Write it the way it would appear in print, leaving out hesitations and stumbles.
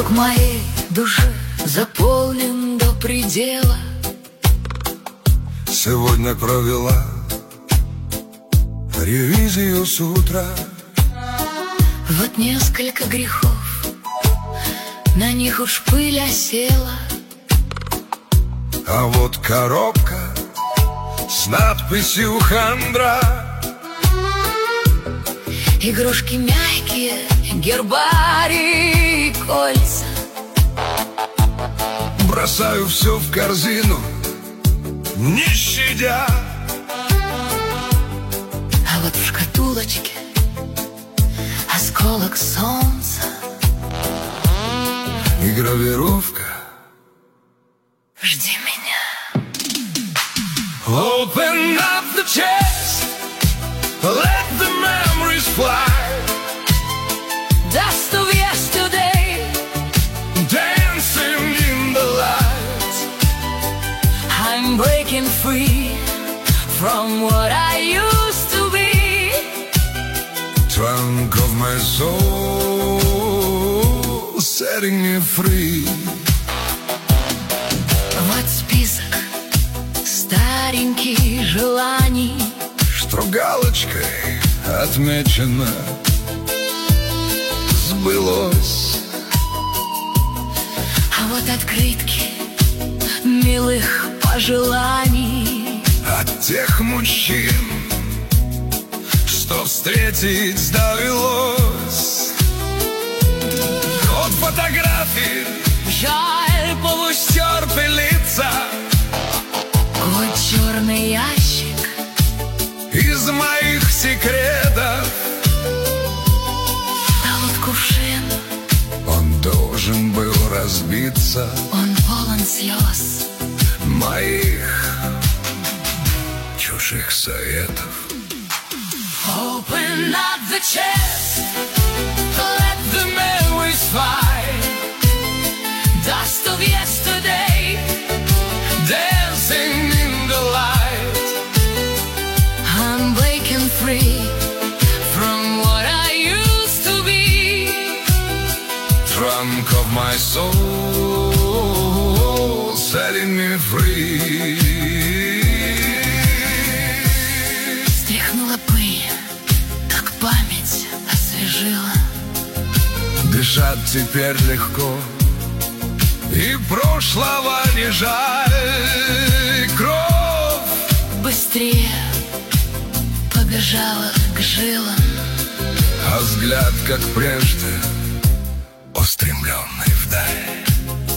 Круг моей души заполнен до предела. Сегодня провела ревизию с утра. Вот несколько грехов, на них уж пыль осела. А вот коробка с надписью «Хандра». Игрушки мягкие, гербарий и кольца. Бросаю все в корзину, не щадя. А вот в шкатулочке осколок солнца И гравировка «Жди меня». Open up the chest, let the memories fly. Dust of yesterday, Dancing in the light. I'm breaking free from what I used to be. Trunk of my soul, setting me free. Вот список стареньких желаний, Что галочкой отмечено, сбылось. а вот открытки милых пожеланий. От тех мужчин, что встретить довелось. От фотографий Жаль, полустерпы лица. вот черный ящик, Из моих секретов а вот кувшин, он должен был разбиться. он полон слез. Моих чужих советов. Open up the chest, let the memories fly. Dust of yesterday, Dancing in the light. I'm breaking free from what I used to be. Trunk of my soul, setting me free. Стряхнула пыль, как память освежила. Дышать теперь легко, и прошлого не жаль. Кровь Быстрее побежала к жилам. а взгляд, как прежде, устремленный вдаль.